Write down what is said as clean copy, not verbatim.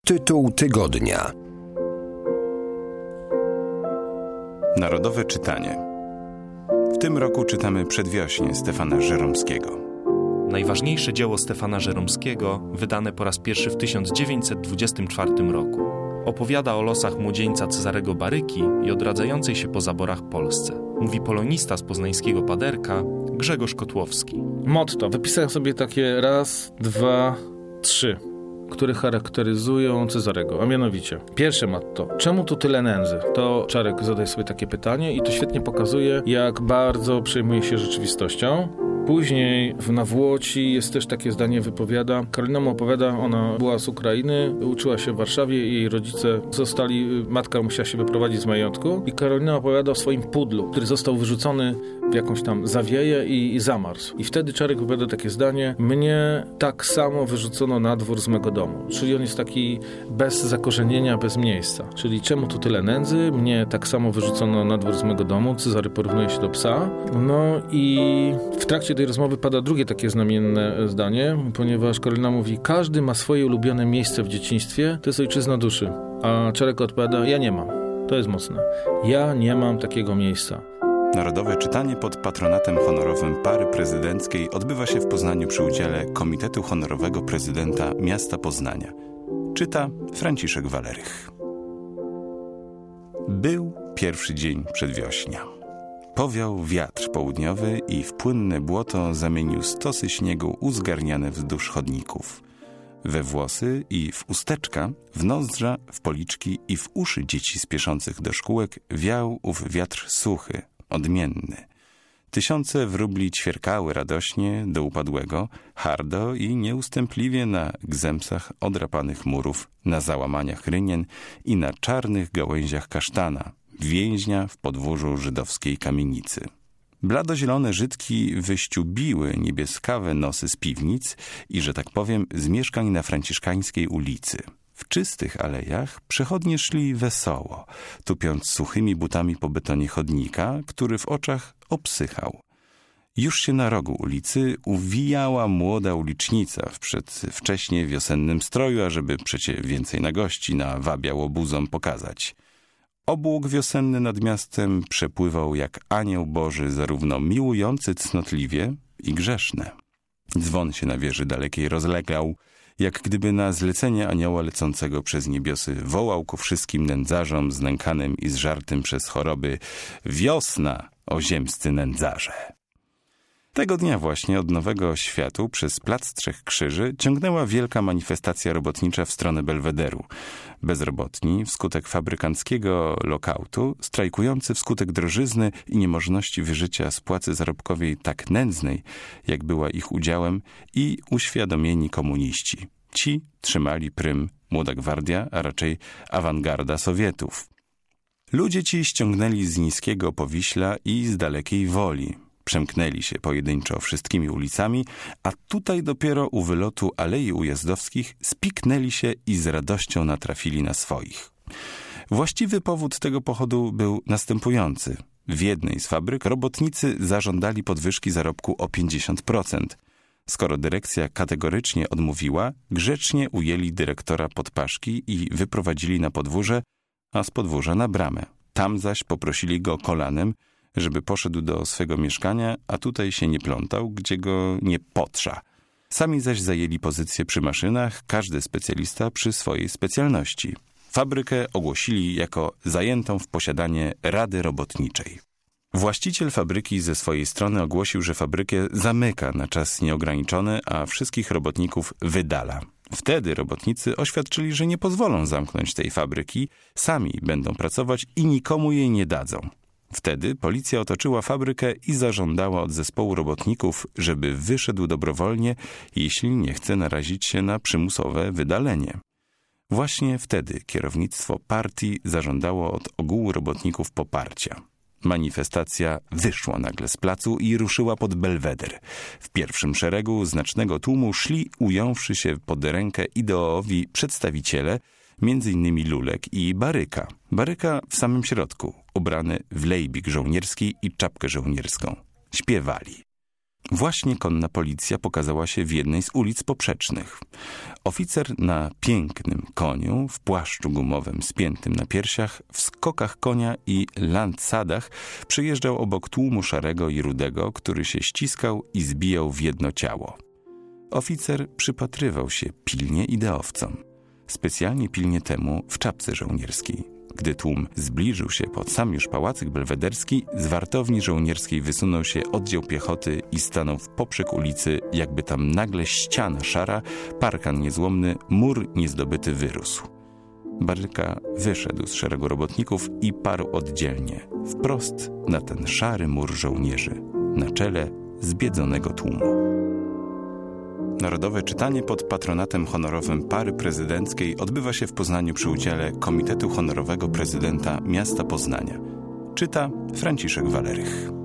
Tytuł tygodnia. Narodowe czytanie. W tym roku czytamy Przedwiośnie Stefana Żeromskiego. Najważniejsze dzieło Stefana Żeromskiego, wydane po raz pierwszy w 1924 roku. Opowiada o losach młodzieńca Cezarego Baryki i odradzającej się po zaborach Polsce. Mówi polonista z poznańskiego Paderka Grzegorz Kotłowski. Motto. Wypisałem sobie takie 1, 2, 3, które charakteryzują Cezarego, a mianowicie pierwsze motto. Czemu tu tyle nędzy? To Czarek zadaje sobie takie pytanie i to świetnie pokazuje, jak bardzo przejmuje się rzeczywistością. Później w Nawłoci jest też takie zdanie, wypowiada. Karolina mu opowiada, ona była z Ukrainy, uczyła się w Warszawie i jej rodzice zostali, matka musiała się wyprowadzić z majątku i Karolina opowiada o swoim pudlu, który został wyrzucony w jakąś tam zawieję i zamarzł. I wtedy Czarek wypowiada takie zdanie: mnie tak samo wyrzucono na dwór z mego domu. Czyli on jest taki bez zakorzenienia, bez miejsca. Czyli czemu tu tyle nędzy? Mnie tak samo wyrzucono na dwór z mego domu. Cezary porównuje się do psa. No i w trakcie tej rozmowy pada drugie takie znamienne zdanie, ponieważ Karolina mówi: każdy ma swoje ulubione miejsce w dzieciństwie, to jest ojczyzna duszy. A Czarek odpowiada: ja nie mam. To jest mocne. Ja nie mam takiego miejsca. Narodowe czytanie pod patronatem honorowym pary prezydenckiej odbywa się w Poznaniu przy udziale Komitetu Honorowego Prezydenta Miasta Poznania. Czyta Franciszek Walerych. Był pierwszy dzień przedwiośnia. Powiał wiatr południowy i w płynne błoto zamienił stosy śniegu uzgarniane wzdłuż chodników. We włosy i w usteczka, w nozdrza, w policzki i w uszy dzieci spieszących do szkółek wiał ów wiatr suchy, odmienny. Tysiące wróbli ćwierkały radośnie do upadłego, hardo i nieustępliwie na gzemsach odrapanych murów, na załamaniach rynien i na czarnych gałęziach kasztana, więźnia w podwórzu żydowskiej kamienicy. Bladozielone żydki wyściubiły niebieskawe nosy z piwnic i, że tak powiem, z mieszkań na Franciszkańskiej ulicy. W czystych alejach przechodnie szli wesoło, tupiąc suchymi butami po betonie chodnika, który w oczach obsychał. Już się na rogu ulicy uwijała młoda ulicznica w przedwcześnie wiosennym stroju, ażeby przecie więcej na gości nawabiał obuzom pokazać. Obłok wiosenny nad miastem przepływał jak anioł Boży, zarówno miłujący cnotliwie i grzeszne. Dzwon się na wieży dalekiej rozlegał, jak gdyby na zlecenie anioła lecącego przez niebiosy wołał ku wszystkim nędzarzom znękanym i zżartym przez choroby: wiosna, o ziemscy nędzarze! Tego dnia właśnie od Nowego Światu przez Plac Trzech Krzyży ciągnęła wielka manifestacja robotnicza w stronę Belwederu. Bezrobotni wskutek fabrykanckiego lokautu, strajkujący wskutek drożyzny i niemożności wyżycia z płacy zarobkowej tak nędznej, jak była ich udziałem, i uświadomieni komuniści. Ci trzymali prym Młoda Gwardia, a raczej awangarda Sowietów. Ludzie ci ściągnęli z niskiego Powiśla i z dalekiej Woli. Przemknęli się pojedynczo wszystkimi ulicami, a tutaj dopiero u wylotu Alei Ujazdowskich spiknęli się i z radością natrafili na swoich. Właściwy powód tego pochodu był następujący. W jednej z fabryk robotnicy zażądali podwyżki zarobku o 50%. Skoro dyrekcja kategorycznie odmówiła, grzecznie ujęli dyrektora pod paszki i wyprowadzili na podwórze, a z podwórza na bramę. Tam zaś poprosili go kolanem, żeby poszedł do swego mieszkania, a tutaj się nie plątał, gdzie go nie potrza. Sami zaś zajęli pozycję przy maszynach, każdy specjalista przy swojej specjalności. Fabrykę ogłosili jako zajętą w posiadanie Rady Robotniczej. Właściciel fabryki ze swojej strony ogłosił, że fabrykę zamyka na czas nieograniczony, a wszystkich robotników wydala. Wtedy robotnicy oświadczyli, że nie pozwolą zamknąć tej fabryki, sami będą pracować i nikomu jej nie dadzą. Wtedy policja otoczyła fabrykę i zażądała od zespołu robotników, żeby wyszedł dobrowolnie, jeśli nie chce narazić się na przymusowe wydalenie. Właśnie wtedy kierownictwo partii zażądało od ogółu robotników poparcia. Manifestacja wyszła nagle z placu i ruszyła pod Belweder. W pierwszym szeregu znacznego tłumu szli, ująwszy się pod rękę ideowi przedstawiciele, między innymi Lulek i Baryka. Baryka w samym środku, ubrany w lejbik żołnierski i czapkę żołnierską. Śpiewali. Właśnie konna policja pokazała się w jednej z ulic poprzecznych. Oficer na pięknym koniu, w płaszczu gumowym spiętym na piersiach, w skokach konia i landsadach przejeżdżał obok tłumu szarego i rudego, który się ściskał i zbijał w jedno ciało. Oficer przypatrywał się pilnie ideowcom. Specjalnie pilnie temu w czapce żołnierskiej. Gdy tłum zbliżył się pod sam już pałacyk belwederski, z wartowni żołnierskiej wysunął się oddział piechoty i stanął w poprzek ulicy, jakby tam nagle ściana szara, parkan niezłomny, mur niezdobyty wyrósł. Baryka wyszedł z szeregu robotników i parł oddzielnie, wprost na ten szary mur żołnierzy, na czele zbiedzonego tłumu. Narodowe czytanie pod patronatem honorowym pary prezydenckiej odbywa się w Poznaniu przy udziale Komitetu Honorowego Prezydenta Miasta Poznania. Czyta Franciszek Walerych.